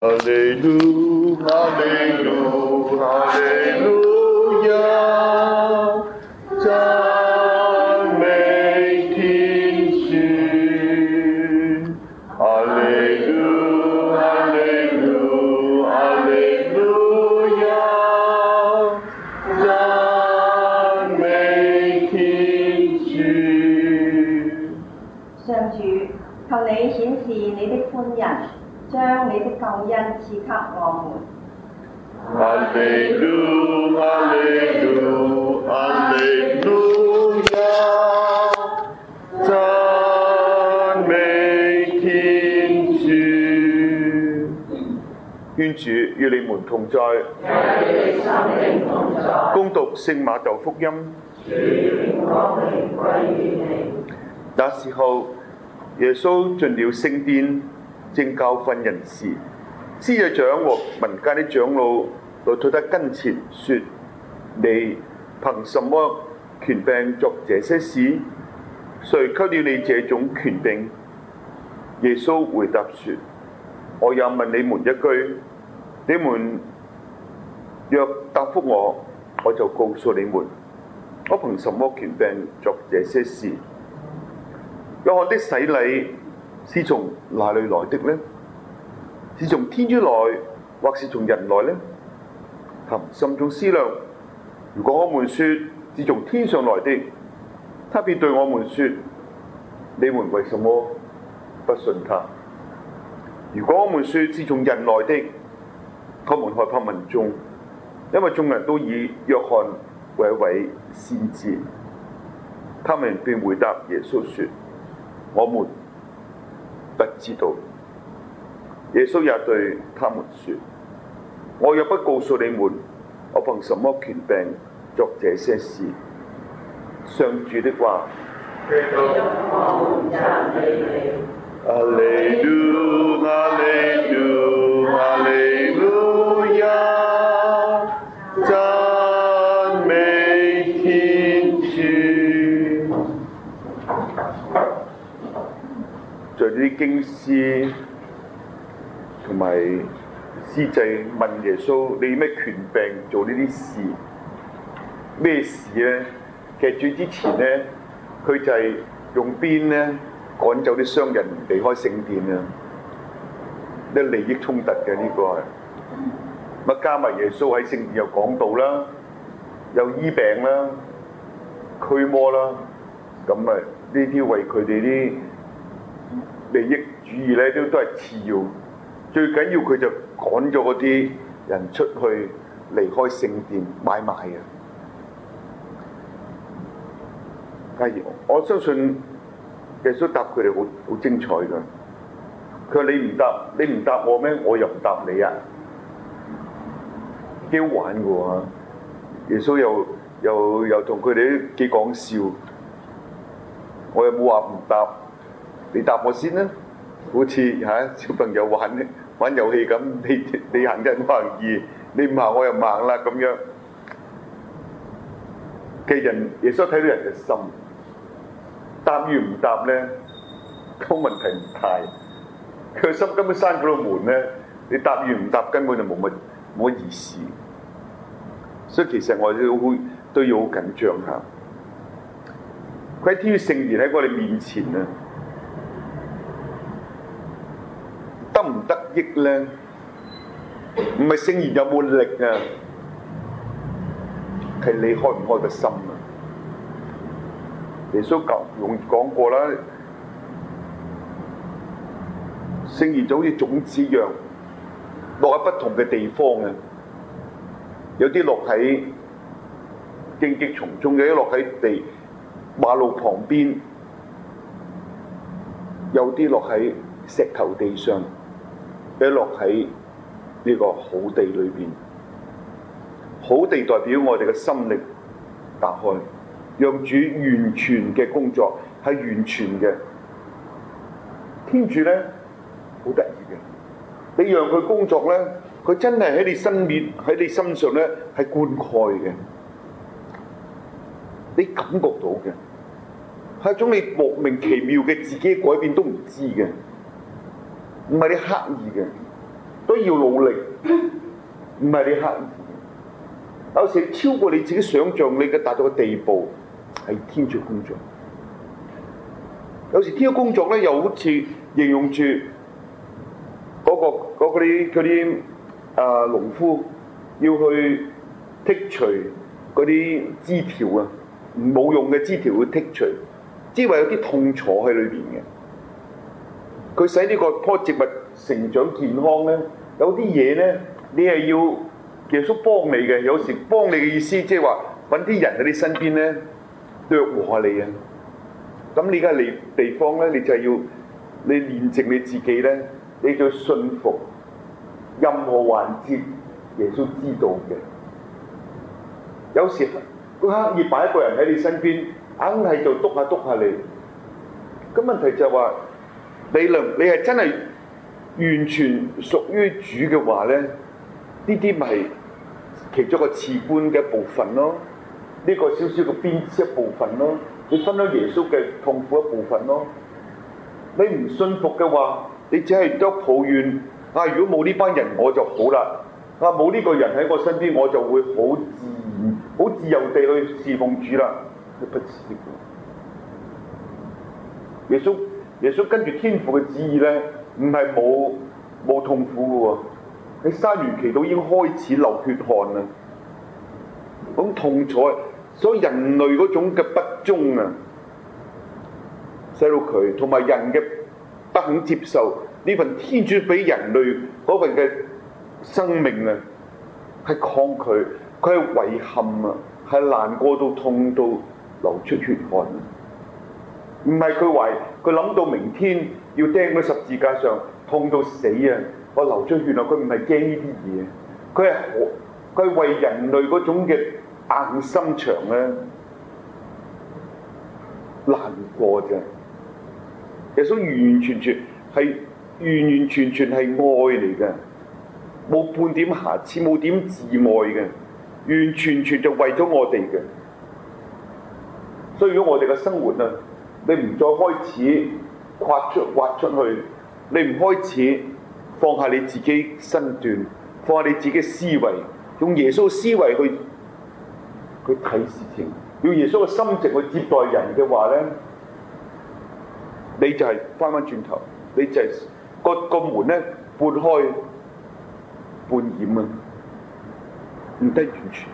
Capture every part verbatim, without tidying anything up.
哈利路，哈利路，哈利路亞，讚美天主。哈利路，哈利路，哈利路亞，讚美天主。 上主，求你顯示你的寬仁，將你的救恩賜給我們。 哈利路，哈利路，哈利路亞，讚美天主。願主與你們同在，恭讀聖馬竇福音。那時候，耶穌進了聖殿，正教訓人時，司祭長和民間的長老來到他跟前，說：你憑什麼權柄作這些事？誰給了你這種權柄？耶穌回答說：我也問你們一句，你們若答覆我，我就告訴你們，我憑什麼權柄作這些事？約翰的洗禮是從哪裏來的呢？是從天主來，或是從人來呢？他們心中思量，如果我們說是從天上來的，他便對我們說：你們為什麼不信他？如果我們說是從人來的，他們害怕民眾，因為眾人都以約翰為一位先知。他們便回答耶穌說：我們不知道。耶穌也對他們說：我若不告訴你們，我憑什麼權柄作這些事？上主的話。哈利路，哈利路，哈利路亞，讚美天主。在呢啲經師同埋司祭問耶穌：你咩權柄做呢啲事？咩事咧？其實最之前咧，佢就係用鞭咧趕走啲商人離開聖殿啊！啲利益衝突嘅呢個係，乜加埋耶穌喺聖殿又講道啦，又醫病啦、驅魔啦，咁啊呢啲為佢哋啲利益主義咧都都係次要。最緊要佢就趕咗嗰啲人出去離開聖殿買賣啊！係，我相信耶穌答佢哋好好精彩㗎。佢話：你唔答，你唔答我咩？我又唔答你啊！幾好玩㗎喎！耶穌又又又同佢哋幾講笑。我又冇話唔答，你答我先啦。好似嚇小朋友玩玩遊戲咁，你你行一我行二，你唔行我又唔行啦咁樣。嘅人，耶穌睇到人嘅心，答與唔答咧，個問題唔大。佢個心根本閂咗個門咧，你答與唔答根本就冇乜冇乜意思。所以其實我哋都好都要好緊張下。佢喺天主聖言喺我哋面前啊！得唔得益咧？唔係聖言有冇力啊，係你開唔開個心啊！耶穌教用講過啦，聖言就好似種子一樣，落喺不同嘅地方啊！有啲落喺荊棘叢中，有啲落喺地馬路旁邊，有啲落喺石頭地上。俾落喺呢個好地裏邊，好地代表我哋嘅心靈打開，讓主完全嘅工作係完全嘅。天主咧好得意嘅，你讓佢工作咧，佢真係喺你身面喺你身上咧係灌溉嘅，你感覺到嘅係一種你莫名其妙嘅自己改變都唔知嘅。唔係你刻意嘅， 都要努力，唔係你刻意。有時超過你自己想像，你嘅達到嘅地步係天主工作。有時天主工作咧，又好似形容住嗰、個嗰啲嗰啲啊農夫要去剔除嗰啲枝條啊，冇用嘅枝條要剔除，只係有啲痛楚喺裏邊嘅。佢使呢個棵植物成長健康咧，有啲嘢咧，你係要耶穌幫你嘅。有時幫你嘅意思，即係話揾啲人喺你身邊咧，掠和下你啊。咁你而家嚟地方咧，你就係要你練淨你自己咧，你就要信服任何環節，耶穌知道嘅。有時佢刻意擺一個人喺你身邊，硬係就督下督下你。咁問題就係話，你能你係真係完全屬於主嘅話咧，呢啲咪係其中一個次官嘅一部分咯，呢、這個少少嘅鞭笞一部分咯，你分咗耶穌嘅痛苦一部分咯。你唔信服嘅話，你只係得抱怨啊！如果冇呢班人我就好啦，啊冇呢個人喺我身邊我就會好自然、好自由地去侍奉主啦。你不知嘅，耶穌耶穌跟住天父嘅旨意咧，唔係冇冇痛苦嘅喎，喺山園祈禱已經開始流血汗啦，咁痛楚，所以人類嗰種嘅不忠啊，使到佢同埋人嘅不肯接受呢份天主俾人類嗰份嘅生命啊，係抗拒，佢係遺憾啊，係難過到痛到流出血汗。唔係佢話佢諗到明天要釘喺十字架上痛到死啊！我流出血啊！佢唔係驚呢啲嘢，佢係佢係為人類嗰種嘅硬心腸咧難過啫。耶穌完完全全係完完全全係愛嚟嘅，冇半點瑕疵，冇點自愛嘅，完全全就為咗我哋嘅。所以如果我哋嘅生活啊，你唔再開始跨出挖出去，你唔開始放下你自己身段，放下你自己嘅思維，用耶穌嘅思維去去睇事情，用耶穌嘅心情去接待人嘅話咧，你就係翻返轉頭，你就係、是、個個門咧撥開半掩啊，唔得完全。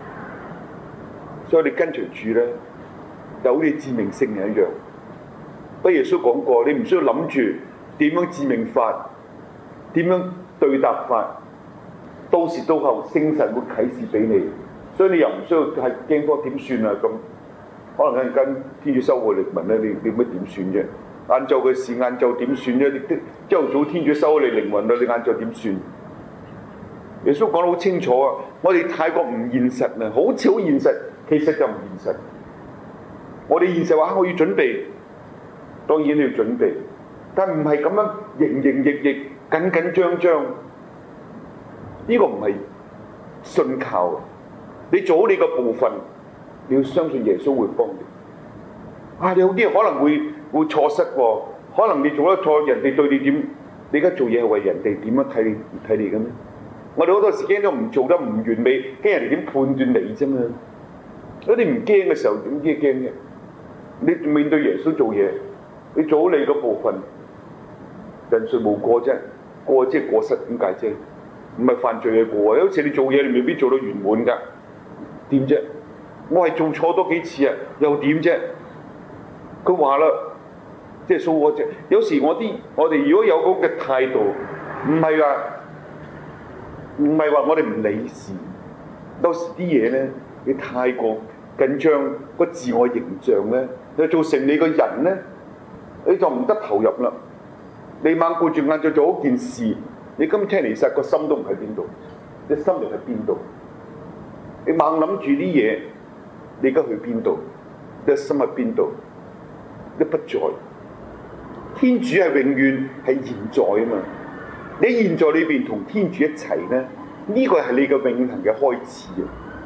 所以你跟隨主咧，就好似致命聖人一樣。不過耶穌講過，你唔需要諗住點樣致命法，點樣對答法，到時到後聖神會啟示俾你，所以你又唔需要係驚慌點算啊咁。可能跟天主修會嚟問咧，你你乜點算啫？晏晝嘅事，晏晝點算啫？你朝頭早天主修你靈魂啦，你晏晝點算？耶穌講得好清楚啊！我哋太過唔現實啊，好似好現實，其實就唔現實。我哋現實話我要準備。當然你要準備，但唔係咁樣營營役役、緊緊張張。呢個唔係信靠。你做好你個部分，你要相信耶穌會幫你。啊，你有啲可能會會錯失喎，可能你做得錯，人哋對你點？你而家做嘢係為人哋點樣睇你睇你嘅咩？我哋好多時驚都唔做得唔完美，驚人哋點判斷你啫嘛。如果你唔驚嘅時候，點知驚嘅？你面對耶穌做嘢。你做好你嗰部分，人誰無過啫？過即係過失，點解啫？唔係犯罪嘅過啊！有時你做嘢，你未必做到圓滿㗎，點啫？我係做錯多幾次啊，又點啫？佢話啦，即係蘇我啫。有時我啲我哋如果有咁嘅態度，唔係話唔係話我哋唔理事，有時啲嘢咧，你太過緊張個自我形象咧，就造成你個人咧。你就唔得投入啦！你猛顧住眼就做一件事，你今天嚟實個心都唔喺邊度，你心靈喺邊度？你猛諗住啲嘢，你而家去邊度？你心喺邊度？你不在。天主係永遠係現在啊嘛！你現在裏邊同天主一齊咧，呢、這個係你嘅永恆嘅開始啊！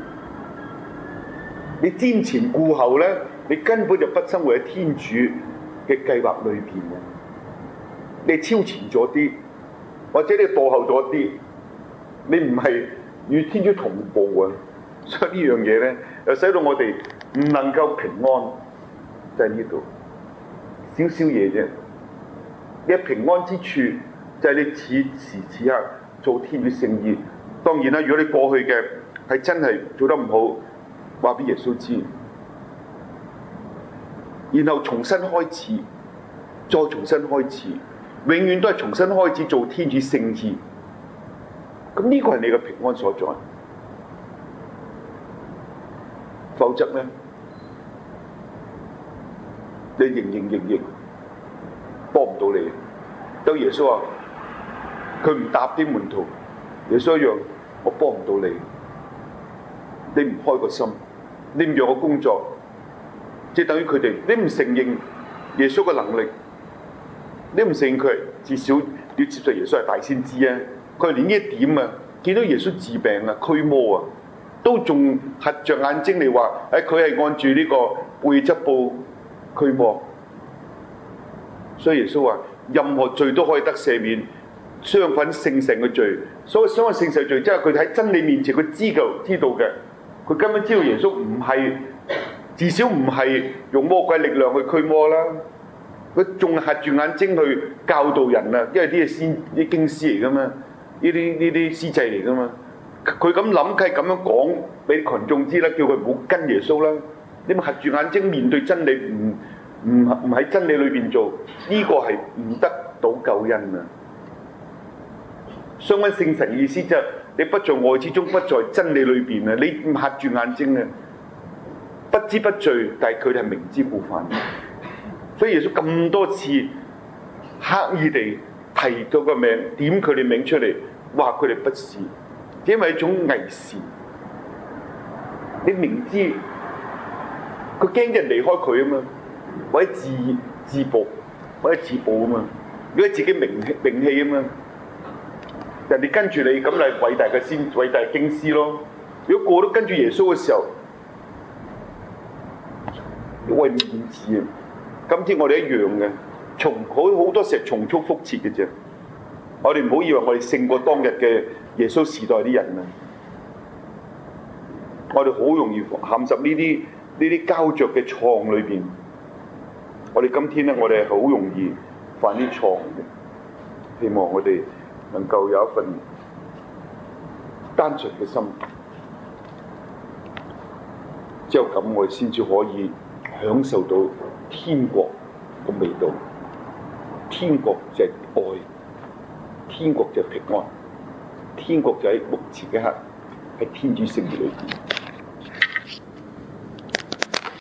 你瞻前顧後咧，你根本就不生活喺天主嘅計劃裏邊，你超前咗啲， 或者你墮後咗啲，你唔係與天主同步啊。所以呢樣嘢咧，又使到我哋唔能夠平安，就喺呢度少少嘢啫。你平安之處就係你此時此刻做天主聖意。當然啦，如果你過去嘅係真係做得唔好，話俾耶穌知，然後重新開始，再重新開始，永遠都係重新開始做天主聖意。咁呢個係你嘅平安所在。否則咧，你營營役役幫唔到你。有耶穌話：佢唔答啲門徒，耶穌一樣，我幫唔到你。你唔開個心，你唔讓我工作，即係等於佢哋，你唔承認耶穌嘅能力，你唔承認佢係，至少要接受耶穌係大先知啊！佢係連呢一點啊，見到耶穌治病啊、驅魔啊，都仲合着眼睛嚟話：誒佢係按住呢個貝則布驅魔。所以耶穌話：任何罪都可以得赦免，相反聖神嘅罪。所謂相反聖神罪，即係佢喺真理面前，佢知道知道嘅。佢根本知道耶穌唔係，至少唔係用魔鬼力量去驅魔啦。佢仲合住眼睛去教導人啊，因為啲係先啲經師嚟噶嘛，呢啲呢啲司祭嚟噶嘛。佢咁諗，佢係咁樣講俾群眾知啦，叫佢唔好跟耶穌啦。你咪合住眼睛面對真理，唔唔唔喺真理裏邊做，呢、這個係唔得到救恩啊！相反聖神嘅意思就係、是、你不在愛之中，不在真理裏邊啊！你唔合住眼睛啊，不知不罪，但係佢哋係明知故犯。所以耶穌咁多次刻意地提到個名，點佢哋名出嚟，話佢哋不是，因為一種偽善。你明知佢驚啲人離開佢啊嘛，或者自自暴，或者自暴啊嘛，如果自己名氣名氣啊嘛。人哋跟住你，咁係偉大嘅先，偉大嘅經師咯。如果個個都跟住耶穌嘅時候，為面子啊！今天我哋一樣嘅，重好好多時係重蹈覆轍嘅啫。我哋唔好以為我哋勝過當日嘅耶穌時代啲人啊！我哋好容易陷入呢啲呢啲膠着嘅錯裏邊。我哋今天咧，我哋係好容易犯啲錯嘅。希望我哋能夠有一份單純嘅心，只有咁我哋先至可以享受到天國嘅味道。天國就係愛，天國就係平安，天國就喺目前嘅刻喺天主聖意裏邊。